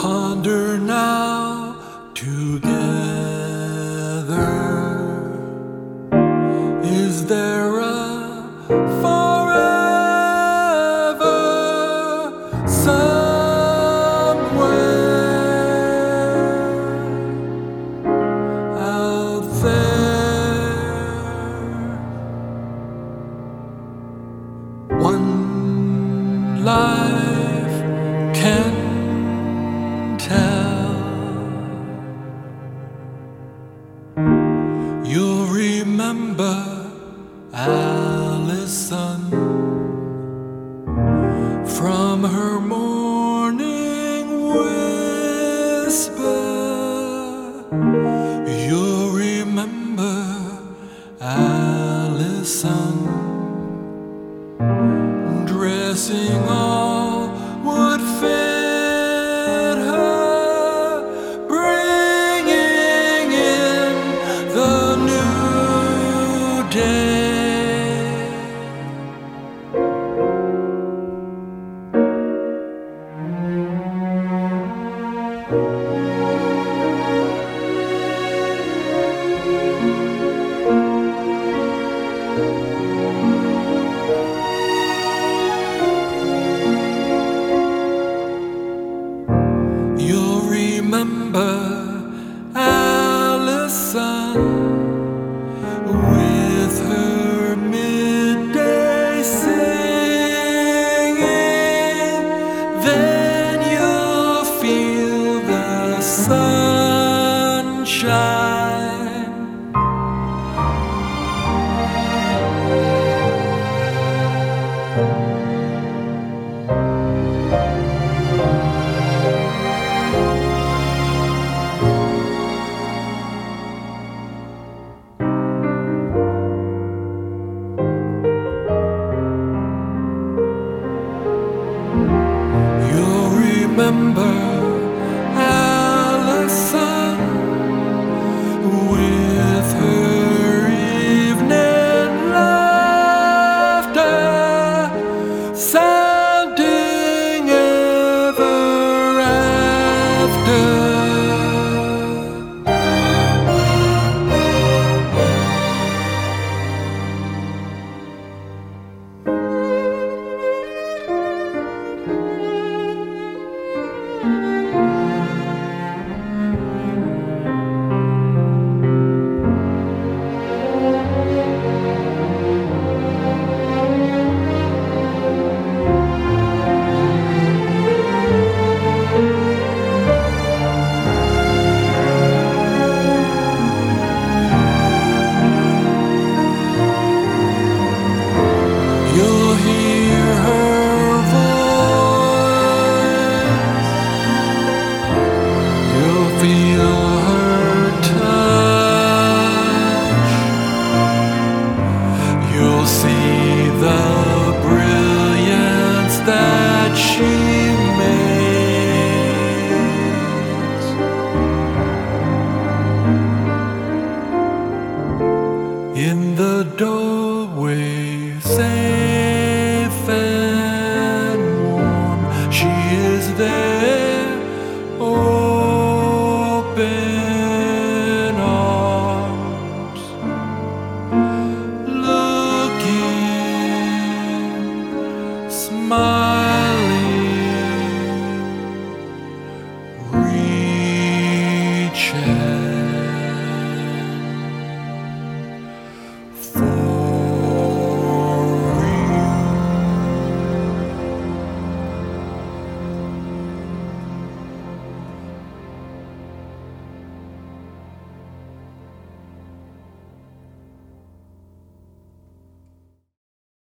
ponder now together. Is there a forever somewhere out there? One life can tell. You'll remember Allison from her morning whisper. You'll remember Allison dressing all would fit her, bringing in the new day. You'll remember Allison with her midday singing. Then you'll feel the sunshine. You'll remember